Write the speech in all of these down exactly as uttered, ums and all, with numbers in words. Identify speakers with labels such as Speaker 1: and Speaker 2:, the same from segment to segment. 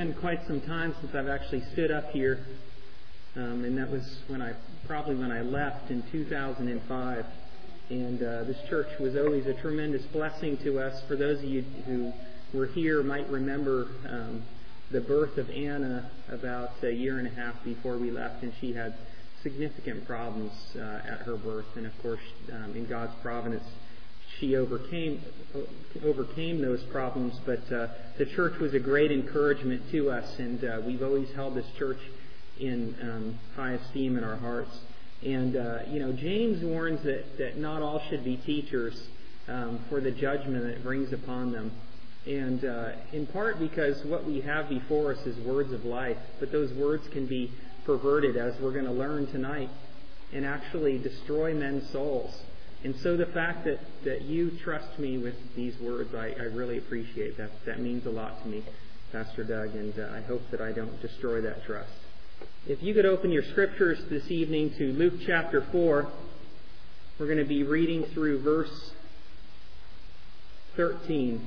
Speaker 1: been quite some time since I've actually stood up here, um, and that was when I probably when I left in two thousand five. And uh, this church was always a tremendous blessing to us. For those of you who were here might remember um, the birth of Anna about a year and a half before we left, and she had significant problems uh, at her birth. And of course, um, in God's providence, she overcame overcame those problems. But uh, the church was a great encouragement to us, and uh, we've always held this church in um, high esteem in our hearts. And uh, you know, James warns that, that not all should be teachers um, for the judgment that it brings upon them. And uh, in part because what we have before us is words of life, but those words can be perverted, as we're going to learn tonight, and actually destroy men's souls. And so the fact that, that you trust me with these words, I, I really appreciate that. That means a lot to me, Pastor Doug, and uh, I hope that I don't destroy that trust. If you could open your scriptures this evening to Luke chapter four, we're going to be reading through verse thirteen.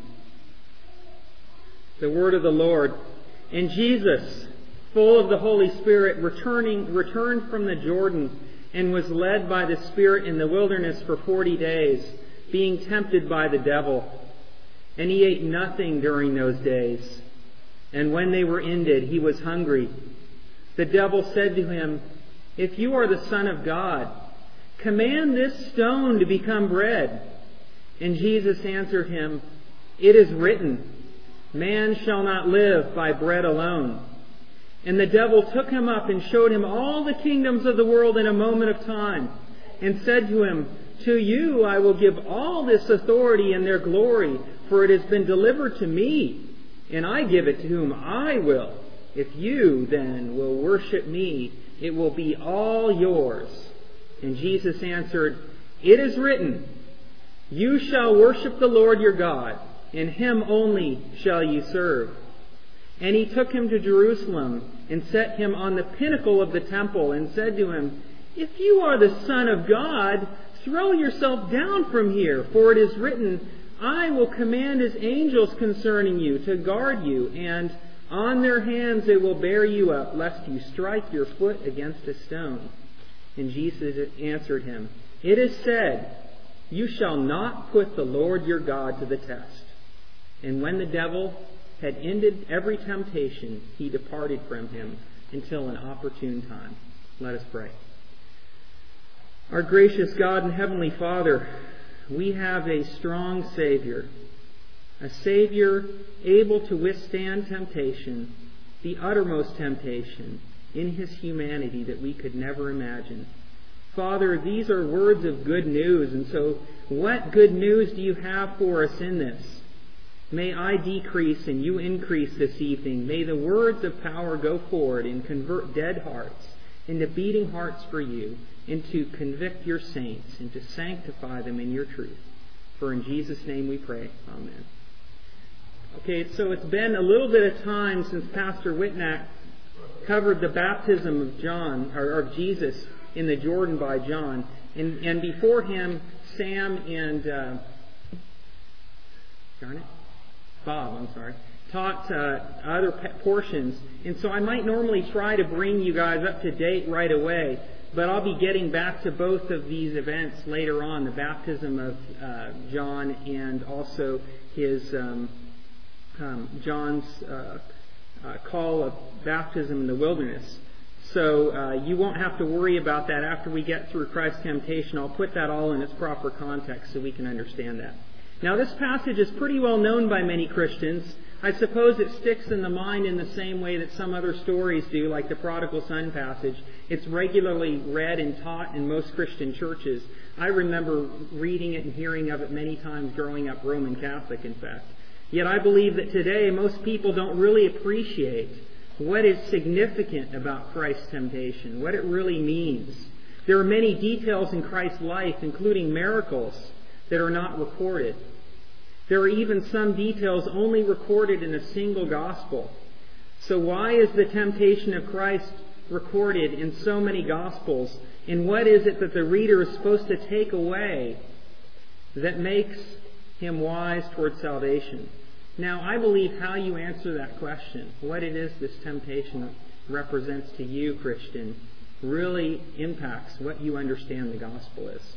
Speaker 1: The word of the Lord. And Jesus, full of the Holy Spirit, returning, returned from the Jordan, and was led by the Spirit in the wilderness for forty days, being tempted by the devil. And he ate nothing during those days. And when they were ended, he was hungry. The devil said to him, "If you are the Son of God, command this stone to become bread." And Jesus answered him, "It is written, man shall not live by bread alone." And the devil took him up and showed him all the kingdoms of the world in a moment of time, and said to him, "To you I will give all this authority and their glory, for it has been delivered to me, and I give it to whom I will. If you then will worship me, it will be all yours." And Jesus answered, "It is written, you shall worship the Lord your God, and him only shall you serve." And he took him to Jerusalem and set him on the pinnacle of the temple and said to him, "If you are the Son of God, throw yourself down from here, for it is written, I will command his angels concerning you to guard you, and on their hands they will bear you up, lest you strike your foot against a stone." And Jesus answered him, "It is said, you shall not put the Lord your God to the test." And when the devil had ended every temptation, he departed from him until an opportune time. Let us pray. Our gracious God and Heavenly Father, we have a strong Savior, a Savior able to withstand temptation, the uttermost temptation, in his humanity that we could never imagine. Father, these are words of good news, and so what good news do you have for us in this? May I decrease and you increase this evening. May the words of power go forward and convert dead hearts into beating hearts for you, and to convict your saints and to sanctify them in your truth. For in Jesus' name we pray. Amen. Okay, so it's been a little bit of time since Pastor Whitnack covered the baptism of John, or of Jesus, in the Jordan by John. And, and before him, Sam and uh, darn it, Bob, I'm sorry, taught uh, other portions. And so I might normally try to bring you guys up to date right away, but I'll be getting back to both of these events later on, the baptism of uh, John and also his um, um, John's uh, uh, call of baptism in the wilderness. So uh, you won't have to worry about that after we get through Christ's temptation. I'll put that all in its proper context so we can understand that. Now, this passage is pretty well known by many Christians. I suppose it sticks in the mind in the same way that some other stories do, like the prodigal son passage. It's regularly read and taught in most Christian churches. I remember reading it and hearing of it many times growing up Roman Catholic, in fact. Yet I believe that today most people don't really appreciate what is significant about Christ's temptation, what it really means. There are many details in Christ's life, including miracles, that are not recorded. There are even some details only recorded in a single gospel. So why is the temptation of Christ recorded in so many gospels? And what is it that the reader is supposed to take away that makes him wise toward salvation? Now, I believe how you answer that question, what it is this temptation represents to you, Christian, really impacts what you understand the gospel is.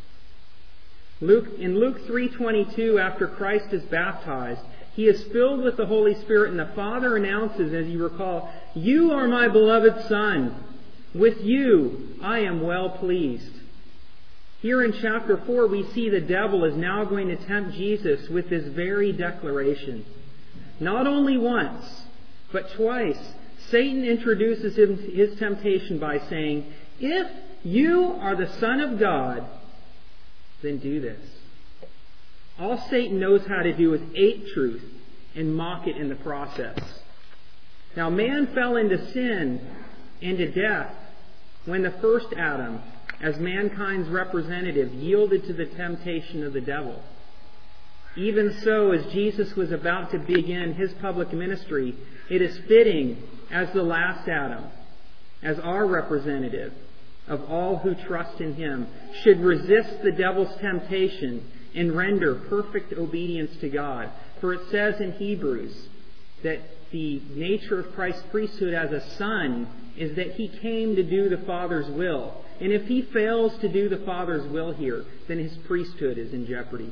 Speaker 1: Luke, in Luke three twenty-two, after Christ is baptized, he is filled with the Holy Spirit, and the Father announces, as you recall, "You are my beloved Son. With you I am well pleased." Here in chapter four, we see the devil is now going to tempt Jesus with this very declaration. Not only once, but twice, Satan introduces him his temptation by saying, "If you are the Son of God, then do this." All Satan knows how to do is ape truth and mock it in the process. Now, man fell into sin and to death when the first Adam, as mankind's representative, yielded to the temptation of the devil. Even so, as Jesus was about to begin his public ministry, it is fitting, as the last Adam, as our representative of all who trust in him, should resist the devil's temptation and render perfect obedience to God. For it says in Hebrews that the nature of Christ's priesthood as a son is that he came to do the Father's will. And if he fails to do the Father's will here, then his priesthood is in jeopardy.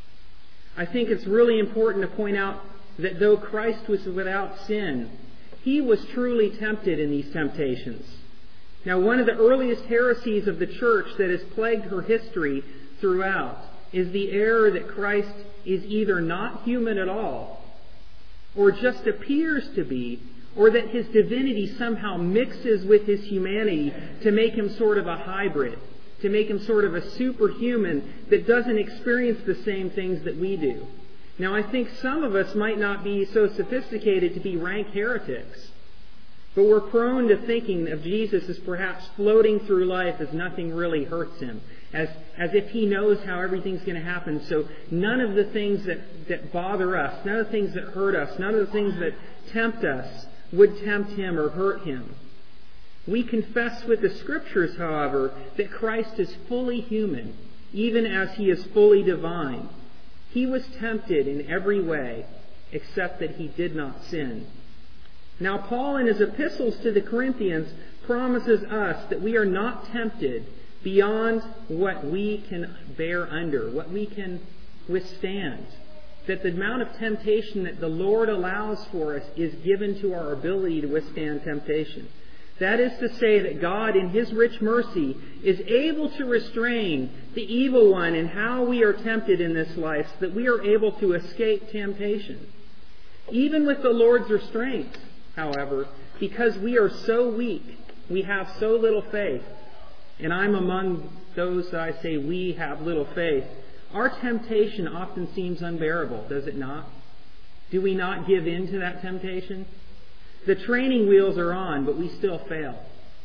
Speaker 1: I think it's really important to point out that though Christ was without sin, he was truly tempted in these temptations. Now, one of the earliest heresies of the church that has plagued her history throughout is the error that Christ is either not human at all, or just appears to be, or that his divinity somehow mixes with his humanity to make him sort of a hybrid, to make him sort of a superhuman that doesn't experience the same things that we do. Now, I think some of us might not be so sophisticated to be rank heretics, but we're prone to thinking of Jesus as perhaps floating through life as nothing really hurts him, as, as if he knows how everything's going to happen. So none of the things that, that bother us, none of the things that hurt us, none of the things that tempt us would tempt him or hurt him. We confess with the Scriptures, however, that Christ is fully human, even as he is fully divine. He was tempted in every way, except that he did not sin. Now, Paul, in his epistles to the Corinthians, promises us that we are not tempted beyond what we can bear under, what we can withstand. That the amount of temptation that the Lord allows for us is given to our ability to withstand temptation. That is to say that God, in his rich mercy, is able to restrain the evil one in how we are tempted in this life, so that we are able to escape temptation. Even with the Lord's restraint, however, because we are so weak, we have so little faith, and I'm among those that I say we have little faith, our temptation often seems unbearable, does it not? Do we not give in to that temptation? The training wheels are on, but we still fail.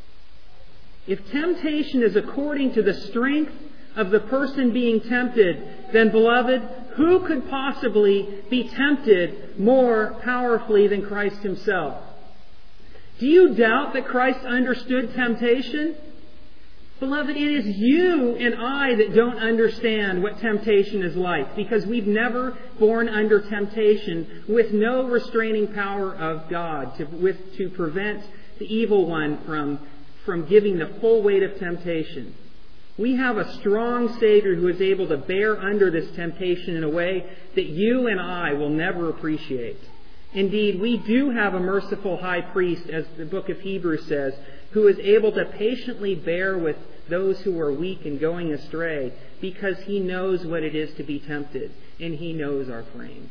Speaker 1: If temptation is according to the strength of the person being tempted, then, beloved, who could possibly be tempted more powerfully than Christ himself? Do you doubt that Christ understood temptation? Beloved, it is you and I that don't understand what temptation is like, because we've never borne under temptation with no restraining power of God to, with, to prevent the evil one from, from giving the full weight of temptation. We have a strong Savior who is able to bear under this temptation in a way that you and I will never appreciate. Indeed, we do have a merciful high priest, as the book of Hebrews says, who is able to patiently bear with those who are weak and going astray, because he knows what it is to be tempted, and he knows our frame.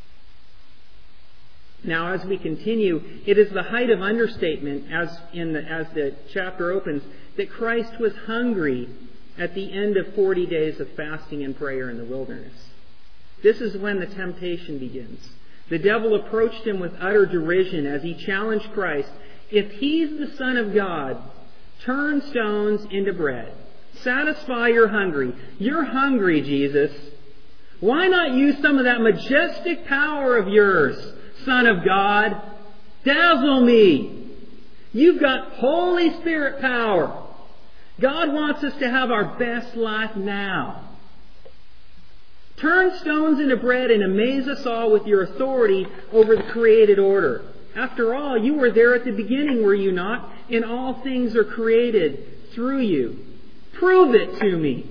Speaker 1: Now, as we continue, it is the height of understatement, as in the, as the chapter opens, that Christ was hungry at the end of forty days of fasting and prayer in the wilderness. This is when the temptation begins. The devil approached him with utter derision as he challenged Christ. If he's the Son of God, turn stones into bread. Satisfy your hungry. You're hungry, Jesus. Why not use some of that majestic power of yours, Son of God? Dazzle me. You've got Holy Spirit power. God wants us to have our best life now. Turn stones into bread and amaze us all with your authority over the created order. After all, you were there at the beginning, were you not? And all things are created through you. Prove it to me.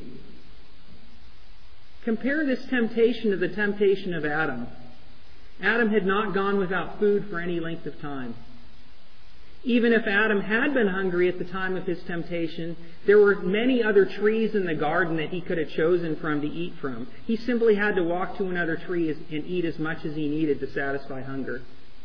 Speaker 1: Compare this temptation to the temptation of Adam. Adam had not gone without food for any length of time. Even if Adam had been hungry at the time of his temptation, there were many other trees in the garden that he could have chosen from to eat from. He simply had to walk to another tree and eat as much as he needed to satisfy hunger.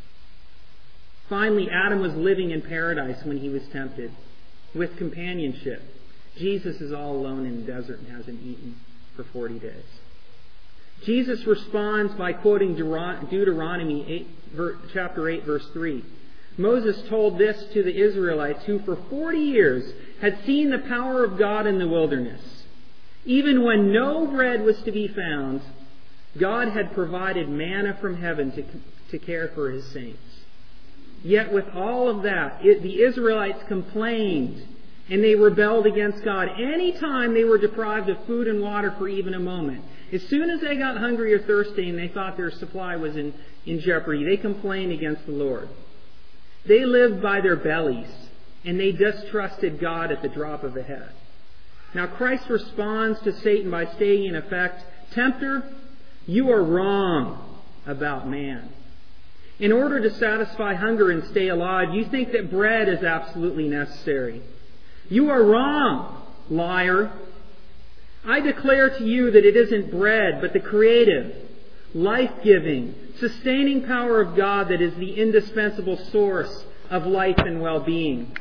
Speaker 1: Finally, Adam was living in paradise when he was tempted, with companionship. Jesus is all alone in the desert and hasn't eaten for forty days. Jesus responds by quoting Deuteronomy eight, chapter eight, verse three. Moses told this to the Israelites who for forty years had seen the power of God in the wilderness. Even when no bread was to be found, God had provided manna from heaven to, to care for His saints. Yet with all of that, it, the Israelites complained and they rebelled against God any time they were deprived of food and water for even a moment. As soon as they got hungry or thirsty and they thought their supply was in, in jeopardy, they complained against the Lord. They lived by their bellies, and they distrusted God at the drop of a hat. Now Christ responds to Satan by saying, in effect, "Tempter, you are wrong about man. In order to satisfy hunger and stay alive, you think that bread is absolutely necessary. You are wrong, liar. I declare to you that it isn't bread, but the creative, life-giving, sustaining power of God that is the indispensable source of life and well-being."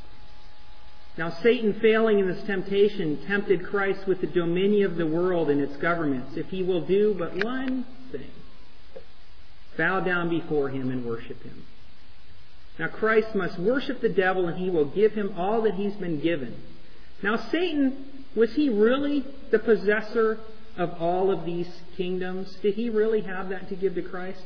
Speaker 1: Now, Satan, failing in this temptation, tempted Christ with the dominion of the world and its governments, if he will do but one thing: bow down before him and worship him. Now, Christ must worship the devil, and he will give him all that he's been given. Now, Satan, was he really the possessor of all of these kingdoms? Did he really have that to give to Christ?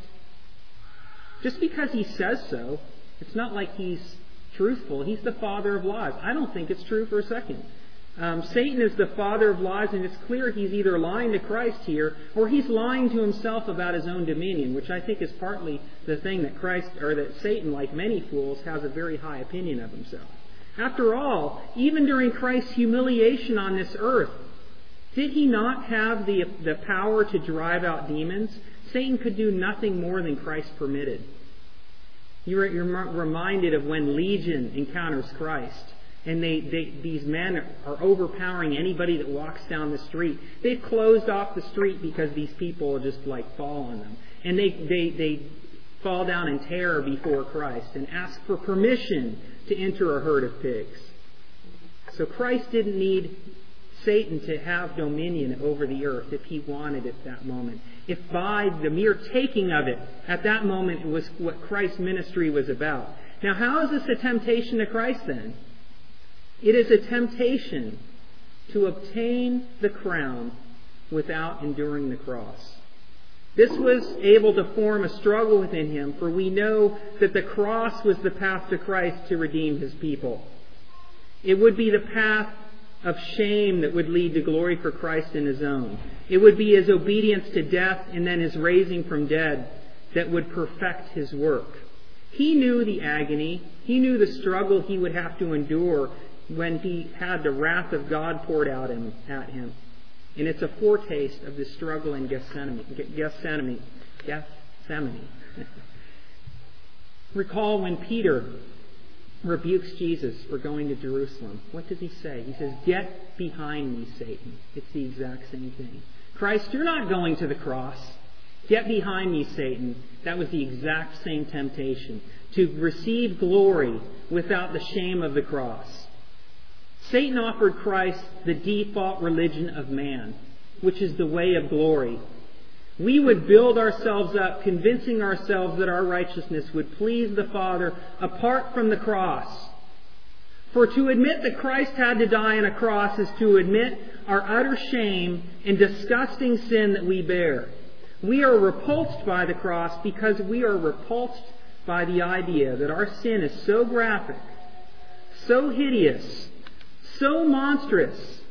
Speaker 1: Just because he says so, it's not like he's truthful. He's the father of lies. I don't think it's true for a second. Um, Satan is the father of lies, and it's clear he's either lying to Christ here, or he's lying to himself about his own dominion, which I think is partly the thing that Christ, or that Satan, like many fools, has a very high opinion of himself. After all, even during Christ's humiliation on this earth, did he not have the, the power to drive out demons? Satan could do nothing more than Christ permitted. You're, you're reminded of when Legion encounters Christ, and they, they, these men are overpowering anybody that walks down the street. They've closed off the street because these people just like fall on them. And they, they, they fall down in terror before Christ and ask for permission to enter a herd of pigs. So Christ didn't need Satan to have dominion over the earth if he wanted at that moment. If by the mere taking of it at that moment it was what Christ's ministry was about. Now, how is this a temptation to Christ then? It is a temptation to obtain the crown without enduring the cross. This was able to form a struggle within him, for we know that the cross was the path to Christ to redeem his people. It would be the path of shame that would lead to glory for Christ in his own. It would be his obedience to death and then his raising from dead that would perfect his work. He knew the agony. He knew the struggle he would have to endure when he had the wrath of God poured out him, at him. And it's a foretaste of the struggle in Gethsemane. Gethsemane. Gethsemane. Recall when Peter rebukes Jesus for going to Jerusalem. What does he say? He says, "Get behind me, Satan." It's the exact same thing. Christ, you're not going to the cross. Get behind me, Satan. That was the exact same temptation. To receive glory without the shame of the cross. Satan offered Christ the default religion of man, which is the way of glory. We would build ourselves up, convincing ourselves that our righteousness would please the Father apart from the cross. For to admit that Christ had to die on a cross is to admit our utter shame and disgusting sin that we bear. We are repulsed by the cross because we are repulsed by the idea that our sin is so graphic, so hideous, so monstrous,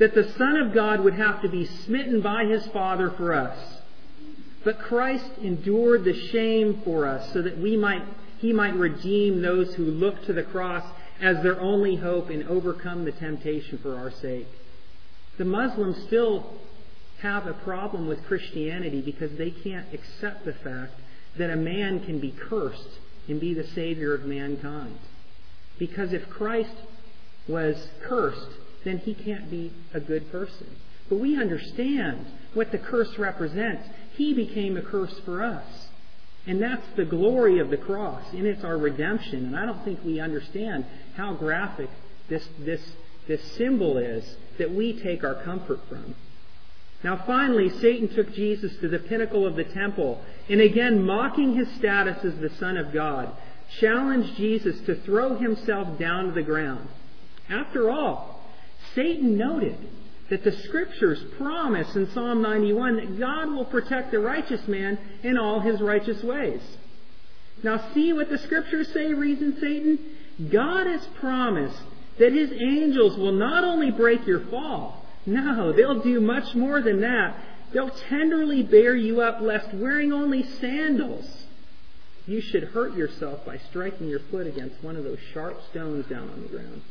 Speaker 1: that the Son of God would have to be smitten by His Father for us. But Christ endured the shame for us so that we might, He might redeem those who look to the cross as their only hope and overcome the temptation for our sake. The Muslims still have a problem with Christianity because they can't accept the fact that a man can be cursed and be the Savior of mankind. Because if Christ was cursed, then He can't be a good person. But we understand what the curse represents. He became a curse for us. And that's the glory of the cross, and it's our redemption. And I don't think we understand how graphic this, this, this symbol is that we take our comfort from. Now finally, Satan took Jesus to the pinnacle of the temple, and again, mocking His status as the Son of God, challenged Jesus to throw Himself down to the ground. After all, Satan noted that the Scriptures promise in Psalm ninety-one that God will protect the righteous man in all his righteous ways. Now see what the Scriptures say, reasoned Satan? God has promised that His angels will not only break your fall, no, they'll do much more than that. They'll tenderly bear you up, lest wearing only sandals, you should hurt yourself by striking your foot against one of those sharp stones down on the ground.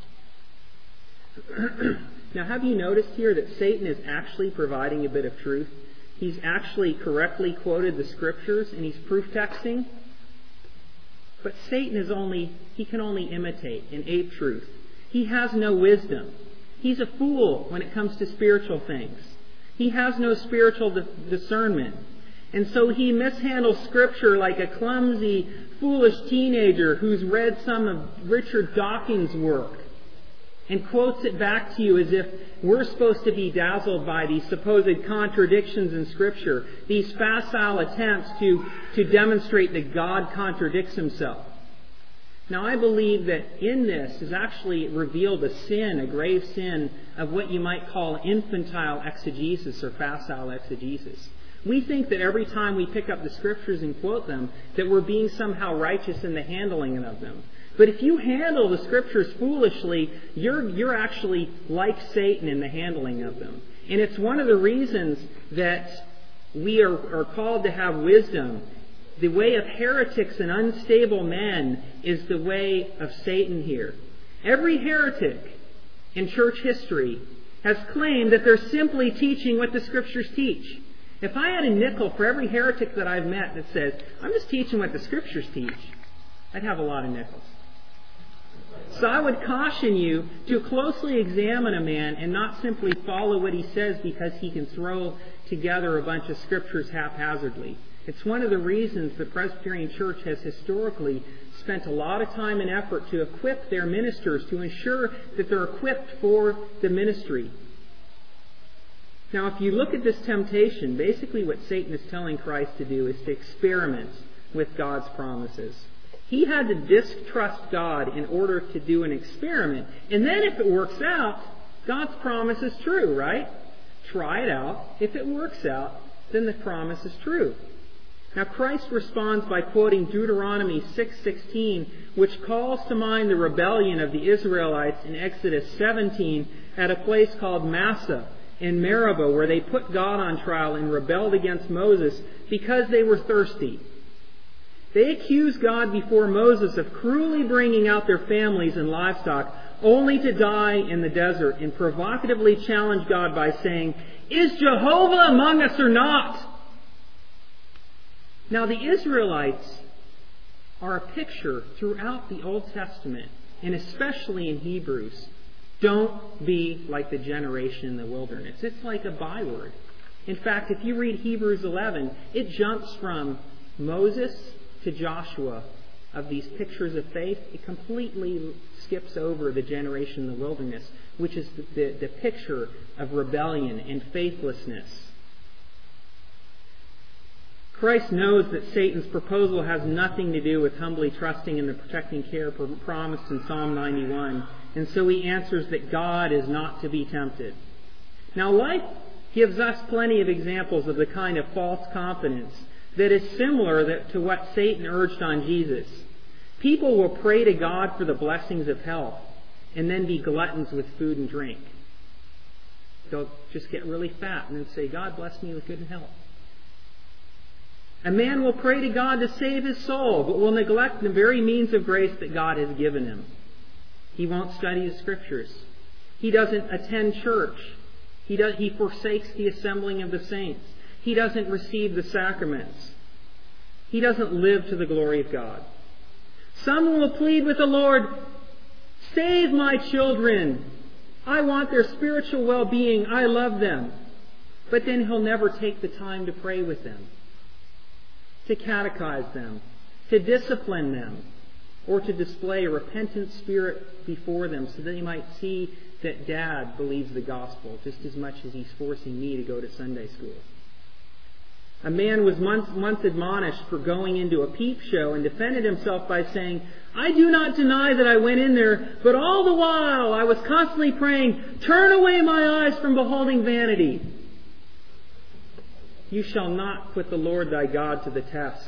Speaker 1: Now, have you noticed here that Satan is actually providing a bit of truth? He's actually correctly quoted the Scriptures, and he's proof texting. But Satan is only, he can only imitate and ape truth. He has no wisdom. He's a fool when it comes to spiritual things. He has no spiritual discernment. And so he mishandles Scripture like a clumsy, foolish teenager who's read some of Richard Dawkins' work and quotes it back to you as if we're supposed to be dazzled by these supposed contradictions in Scripture, these facile attempts to, to demonstrate that God contradicts Himself. Now, I believe that in this is actually revealed a sin, a grave sin, of what you might call infantile exegesis or facile exegesis. We think that every time we pick up the Scriptures and quote them, that we're being somehow righteous in the handling of them. But if you handle the Scriptures foolishly, you're, you're actually like Satan in the handling of them. And it's one of the reasons that we are, are called to have wisdom. The way of heretics and unstable men is the way of Satan here. Every heretic in church history has claimed that they're simply teaching what the Scriptures teach. If I had a nickel for every heretic that I've met that says, I'm just teaching what the Scriptures teach, I'd have a lot of nickels. So I would caution you to closely examine a man and not simply follow what he says because he can throw together a bunch of Scriptures haphazardly. It's one of the reasons the Presbyterian Church has historically spent a lot of time and effort to equip their ministers, to ensure that they're equipped for the ministry. Now, if you look at this temptation, basically what Satan is telling Christ to do is to experiment with God's promises. He had to distrust God in order to do an experiment. And then if it works out, God's promise is true, right? Try it out. If it works out, then the promise is true. Now Christ responds by quoting Deuteronomy six sixteen, which calls to mind the rebellion of the Israelites in Exodus seventeen at a place called Massah in Meribah, where they put God on trial and rebelled against Moses because they were thirsty. They accused God before Moses of cruelly bringing out their families and livestock only to die in the desert, and provocatively challenged God by saying, "Is Jehovah among us or not?" Now the Israelites are a picture throughout the Old Testament, and especially in Hebrews. Don't be like the generation in the wilderness. It's like a byword. In fact, if you read Hebrews eleven, it jumps from Moses to Joshua of these pictures of faith. It completely skips over the generation in the wilderness, which is the, the, the picture of rebellion and faithlessness. Christ knows that Satan's proposal has nothing to do with humbly trusting in the protecting care promised in Psalm ninety-one, and so he answers that God is not to be tempted. Now, life gives us plenty of examples of the kind of false confidence that is similar to what Satan urged on Jesus. People will pray to God for the blessings of health and then be gluttons with food and drink. They'll just get really fat and then say, God bless me with good health. A man will pray to God to save his soul, but will neglect the very means of grace that God has given him. He won't study the Scriptures. He doesn't attend church. He, does, he forsakes the assembling of the saints. He doesn't receive the sacraments. He doesn't live to the glory of God. Some will plead with the Lord, save my children. I want their spiritual well-being. I love them. But then he'll never take the time to pray with them, to catechize them, to discipline them, or to display a repentant spirit before them so that they might see that Dad believes the gospel just as much as he's forcing me to go to Sunday school. A man was once, once admonished for going into a peep show and defended himself by saying, I do not deny that I went in there, but all the while I was constantly praying, turn away my eyes from beholding vanity. You shall not put the Lord thy God to the test.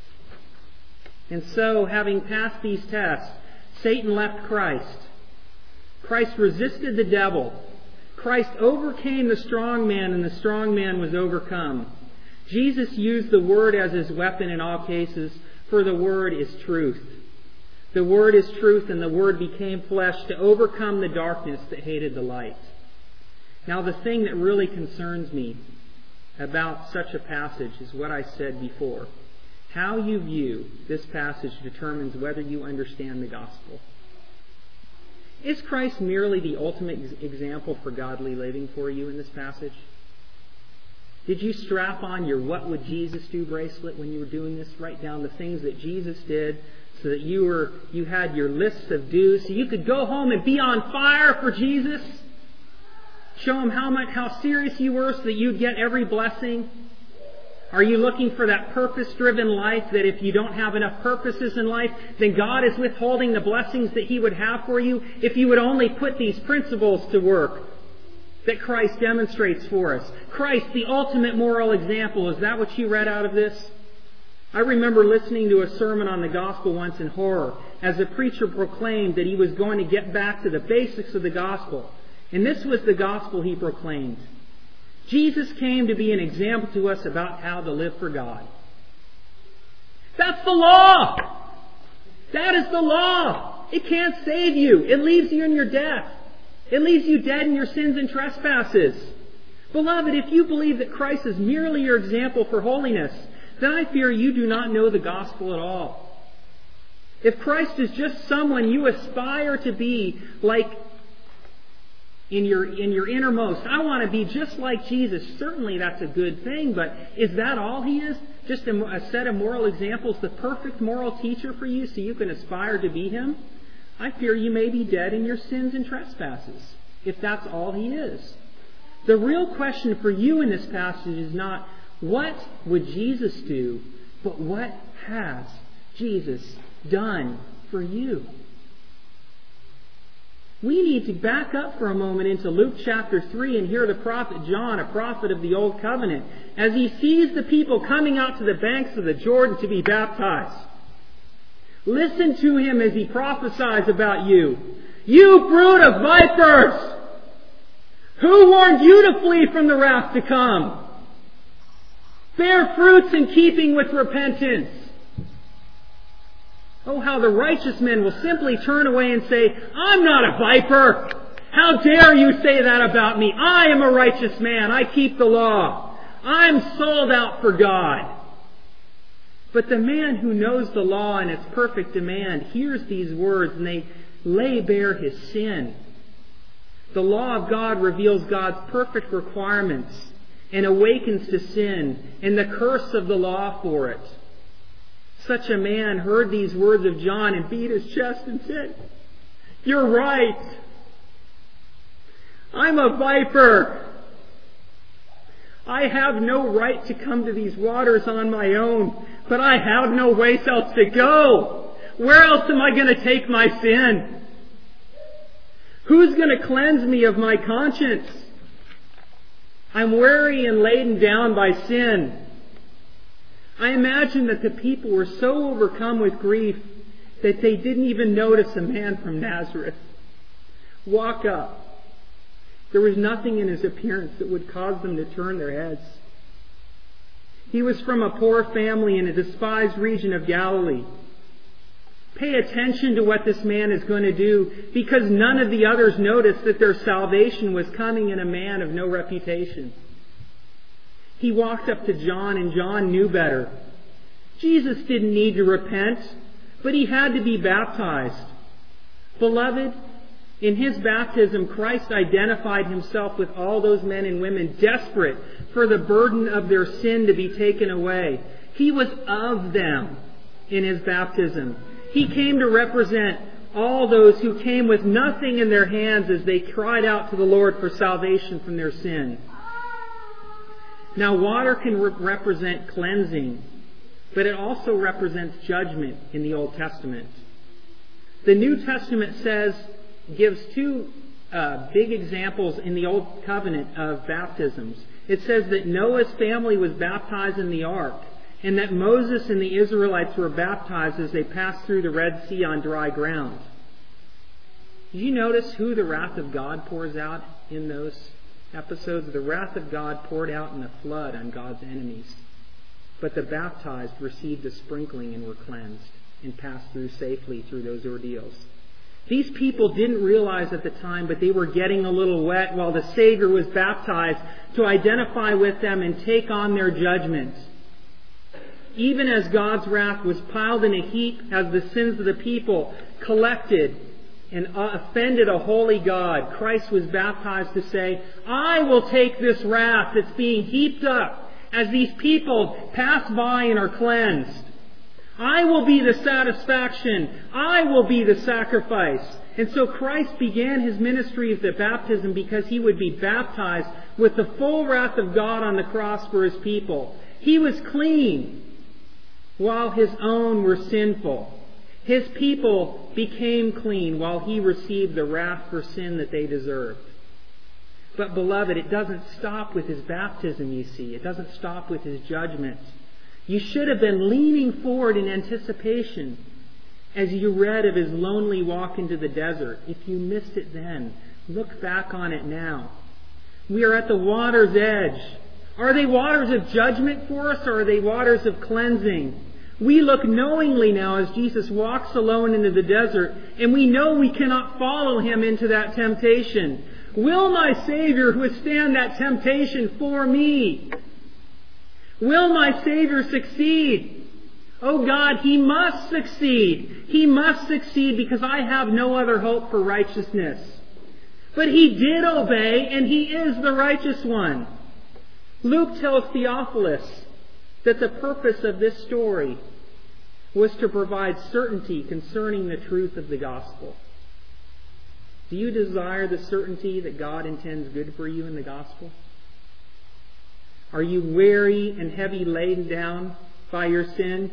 Speaker 1: And so, having passed these tests, Satan left Christ. Christ resisted the devil. Christ overcame the strong man, and the strong man was overcome. Jesus used the Word as his weapon in all cases, for the Word is truth. The Word is truth, and the Word became flesh to overcome the darkness that hated the light. Now, the thing that really concerns me about such a passage is what I said before. How you view this passage determines whether you understand the gospel. Is Christ merely the ultimate example for godly living for you in this passage? Did you strap on your What Would Jesus Do bracelet when you were doing this? Write down the things that Jesus did so that you were you had your lists of do's so you could go home and be on fire for Jesus? Show him how much how serious you were so that you'd get every blessing? Are you looking for that purpose-driven life that if you don't have enough purposes in life, then God is withholding the blessings that He would have for you if you would only put these principles to work that Christ demonstrates for us? Christ, the ultimate moral example. Is that what you read out of this? I remember listening to a sermon on the gospel once in horror as a preacher proclaimed that he was going to get back to the basics of the gospel. And this was the gospel he proclaimed. Jesus came to be an example to us about how to live for God. That's the law! That is the law! It can't save you. It leaves you in your death. It leaves you dead in your sins and trespasses. Beloved, if you believe that Christ is merely your example for holiness, then I fear you do not know the gospel at all. If Christ is just someone you aspire to be like in your in your innermost, I want to be just like Jesus. Certainly that's a good thing, but is that all He is? Just a, a set of moral examples, the perfect moral teacher for you so you can aspire to be Him? I fear you may be dead in your sins and trespasses, if that's all He is. The real question for you in this passage is not, what would Jesus do, but what has Jesus done for you? We need to back up for a moment into Luke chapter three and hear the prophet John, a prophet of the Old Covenant, as he sees the people coming out to the banks of the Jordan to be baptized. Listen to him as he prophesies about you. You brood of vipers! Who warned you to flee from the wrath to come? Bear fruits in keeping with repentance. Oh, how the righteous men will simply turn away and say, I'm not a viper. How dare you say that about me? I am a righteous man. I keep the law. I'm sold out for God. But the man who knows the law and its perfect demand hears these words and they lay bare his sin. The law of God reveals God's perfect requirements and awakens to sin and the curse of the law for it. Such a man heard these words of John and beat his chest and said, You're right. I'm a viper. I have no right to come to these waters on my own, but I have no place else to go. Where else am I going to take my sin? Who's going to cleanse me of my conscience? I'm weary and laden down by sin. I imagine that the people were so overcome with grief that they didn't even notice a man from Nazareth walk up There was nothing in his appearance that would cause them to turn their heads. He was from a poor family in a despised region of Galilee. Pay attention to what this man is going to do, because none of the others noticed that their salvation was coming in a man of no reputation. He walked up to John, and John knew better. Jesus didn't need to repent, but he had to be baptized. Beloved, in his baptism, Christ identified himself with all those men and women desperate for the burden of their sin to be taken away. He was of them in his baptism. He came to represent all those who came with nothing in their hands as they cried out to the Lord for salvation from their sin. Now, water can re- represent cleansing, but it also represents judgment in the Old Testament. The New Testament says, gives two uh, big examples in the Old Covenant of baptisms. It says that Noah's family was baptized in the ark, and that Moses and the Israelites were baptized as they passed through the Red Sea on dry ground. Did you notice who the wrath of God pours out in those episodes? The wrath of God poured out in a flood on God's enemies. But the baptized received a sprinkling and were cleansed and passed through safely through those ordeals. These people didn't realize at the time, but they were getting a little wet while the Savior was baptized to identify with them and take on their judgment. Even as God's wrath was piled in a heap as the sins of the people collected and offended a holy God, Christ was baptized to say, I will take this wrath that's being heaped up as these people pass by and are cleansed. I will be the satisfaction. I will be the sacrifice. And so Christ began his ministry of the baptism because he would be baptized with the full wrath of God on the cross for his people. He was clean while his own were sinful. His people became clean while he received the wrath for sin that they deserved. But beloved, it doesn't stop with his baptism, you see. It doesn't stop with his judgment. You should have been leaning forward in anticipation as you read of his lonely walk into the desert. If you missed it then, look back on it now. We are at the water's edge. Are they waters of judgment for us, or are they waters of cleansing? We look knowingly now as Jesus walks alone into the desert, and we know we cannot follow him into that temptation. Will my Savior withstand that temptation for me? Will my Savior succeed? Oh God, he must succeed. He must succeed because I have no other hope for righteousness. But he did obey, and he is the righteous one. Luke tells Theophilus that the purpose of this story was to provide certainty concerning the truth of the gospel. Do you desire the certainty that God intends good for you in the gospel? Are you weary and heavy laden down by your sin?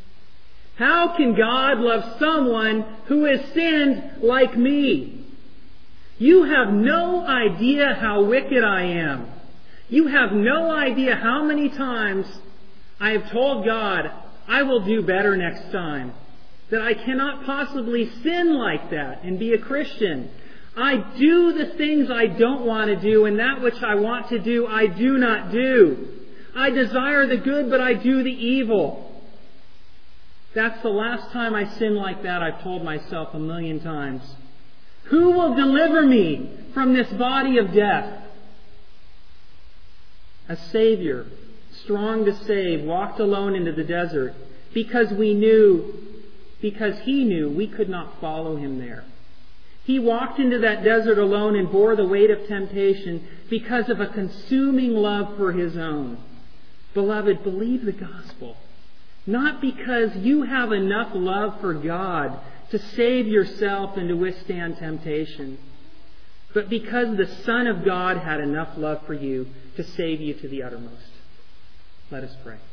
Speaker 1: How can God love someone who has sinned like me? You have no idea how wicked I am. You have no idea how many times I have told God, I will do better next time. That I cannot possibly sin like that and be a Christian. I do the things I don't want to do, and that which I want to do, I do not do. I desire the good, but I do the evil. That's the last time I sin like that, I've told myself a million times. Who will deliver me from this body of death? A Savior, strong to save, walked alone into the desert because we knew, because he knew we could not follow him there. He walked into that desert alone and bore the weight of temptation because of a consuming love for his own. Beloved, believe the gospel. Not because you have enough love for God to save yourself and to withstand temptation, but because the Son of God had enough love for you to save you to the uttermost. Let us pray.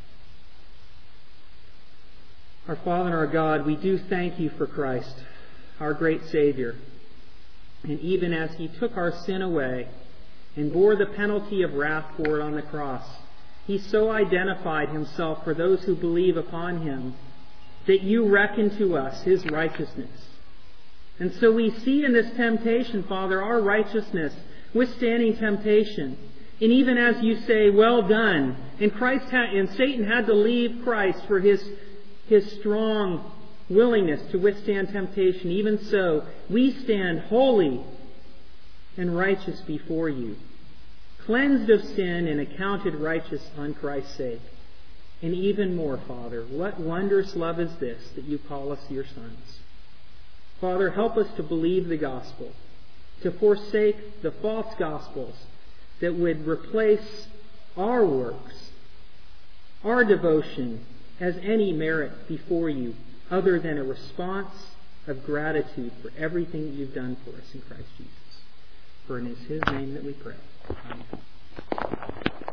Speaker 1: Our Father and our God, we do thank you for Christ, our great Savior. And even as he took our sin away and bore the penalty of wrath for it on the cross, he so identified himself for those who believe upon him that you reckon to us his righteousness. And so we see in this temptation, Father, our righteousness withstanding temptation. And even as you say, well done, and Christ had, and Satan had to leave Christ for his, his strong willingness to withstand temptation, even so, we stand holy and righteous before you, cleansed of sin and accounted righteous on Christ's sake. And even more, Father, what wondrous love is this that you call us your sons? Father, help us to believe the gospel, to forsake the false gospels that would replace our works, our devotion as any merit before you other than a response of gratitude for everything that you've done for us in Christ Jesus. For it is His name that we pray. Amen.